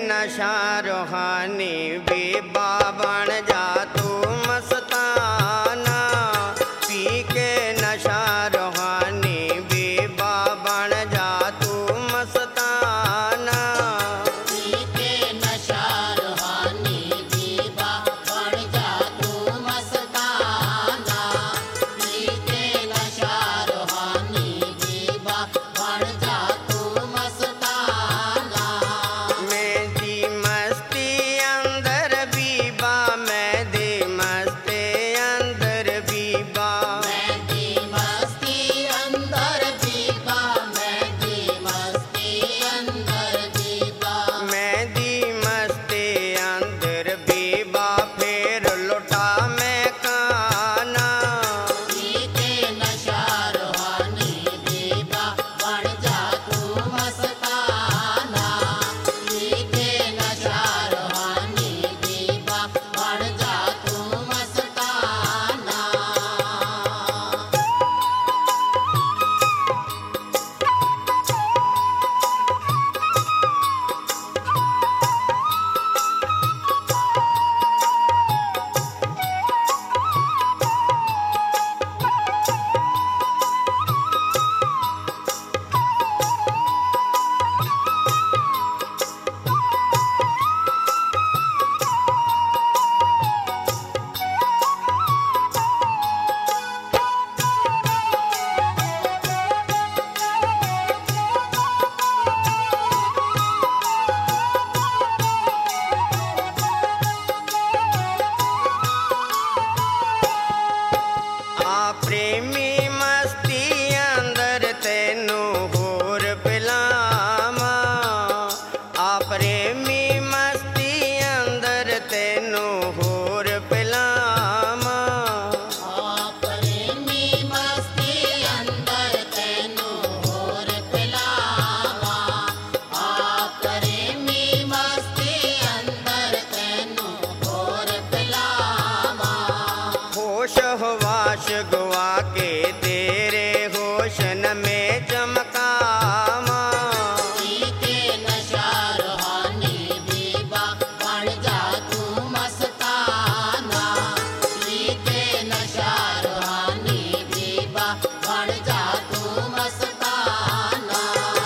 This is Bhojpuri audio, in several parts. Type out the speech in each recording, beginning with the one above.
नशा रूहानी बीबा बन जा तू मस्ताना। पी के नशा रूहानी बीबा बन जा तू मस्ताना। पी के नशा रूहानी बीबा बन जा तू मस्ताना। पी के नशा रूहानी बीबा बन जा तू मस्ताना। मेरी मस्ती अंदर बीबा, मेरी मस्ती अंदर बीबा। मेरी मस्ती अंदर बीबा, मेरी मस्ती अंदर बीबा। मेरी मस्ती अंदर बीबा, फिर लुटा मैं काना। पी के नशा रूहानी बीबा बन जा तू मस्ताना। पी के नशा रूहानी बीबा बन जा तू मस्ताना। आ प्रेमी मस्ती अंदर तेनू होर पिलावा। आ प्रेमी मस्ती अंदर तेनू होर पिलावा। प्रेमी मस्ती अंदर तेनू होर पिलावा। प्रेमी मस्ती अंदर तेनू होर पिलावा। होश हवाश गवा के तेरे होशन में चमकावा। पी के नशा रूहानी बीबा बन जा तू मस्ताना। पी के नशा रूहानी बीबा बन जा तू मस्ताना।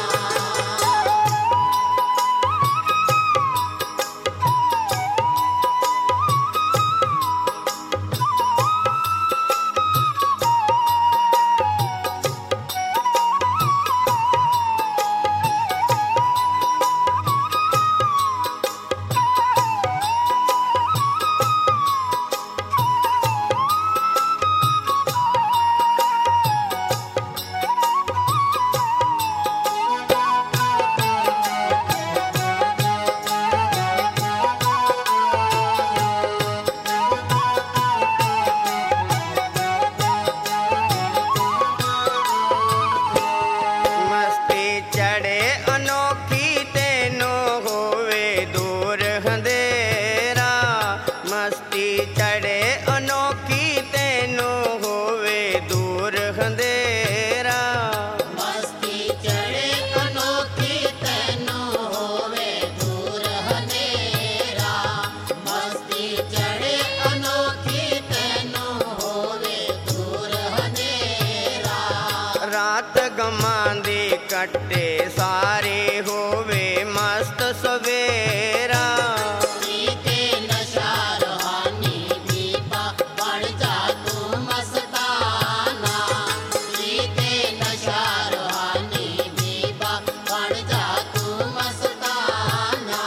मस्ती चढ़े अनोखी तेनू होवे दूर अंधेरा। मस्ती चढ़े अनोखी तेनू होवे दूर अंधेरा। मस्ती चढ़े अनोखी तैनू होवे दूर हनेरा। मस्ती चढ़े अनोखी तैनू होवे दूर हनेरा। रात गमांदी कट्टे सारे होवे मस्त सवेरा। पी के नशा रूहानी बीबा बन जा तू मस्ताना। पी के नशा रूहानी बीबा बन जा तू मस्ताना।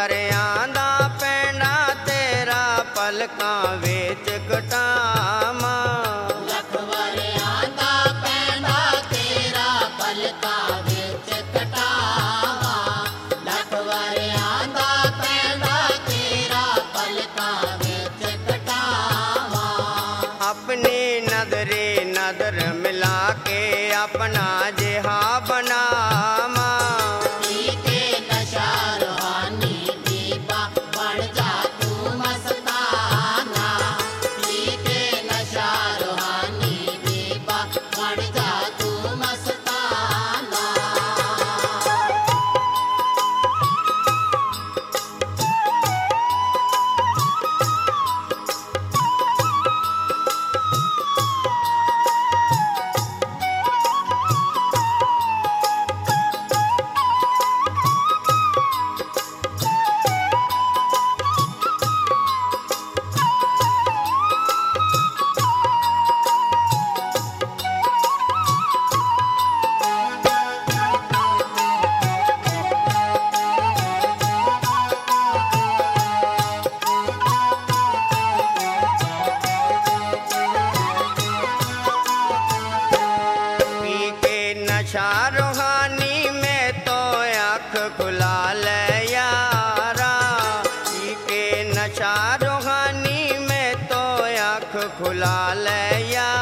ਵਰਿਆਂ ਦਾ ਪੈਂਡਾ ਤੇਰਾ ਪਲਕਾਂ ਵਿੱਚ ਘਟਾਵਾਂ। ਲੱਖ ਵਰਿਆਂ ਦਾ ਪੈਂਡਾ ਤੇਰਾ ਪਲਕਾਂ ਵਿੱਚ ਘਟਾਵਾਂ। ਲੱਖ ਵਰਿਆਂ ਦਾ ਪੈਂਡਾ ਤੇਰਾ ਪਲਕਾਂ ਵਿੱਚ ਘਟਾਵਾਂ। ਆਪਣੀ ਨਦਰੇ ਨਦਰ ਮਿਲਾ ਕੇ ਆਪਣਾ ਜਿਹਾ ਬਣਾਵਾਂ। ਪੀ ਕੇ ਨਸ਼ਾ ਰੂਹਾਨੀ ਬੀਬਾ ਬਣ ਜਾ ਤੂੰ ਮਸਤਾਨਾ। ਪੀ ਕੇ ਨਸ਼ਾ ਰੂਹਾਨੀ ਬੀਬਾ ਬਣ ਜਾ ਤੂੰ ਮਸਤਾਨਾ। पी के नशा रूहानी में तो आँख खुला ले यारा। पी के नशा रूहानी में तो आँख खुला ले यारा।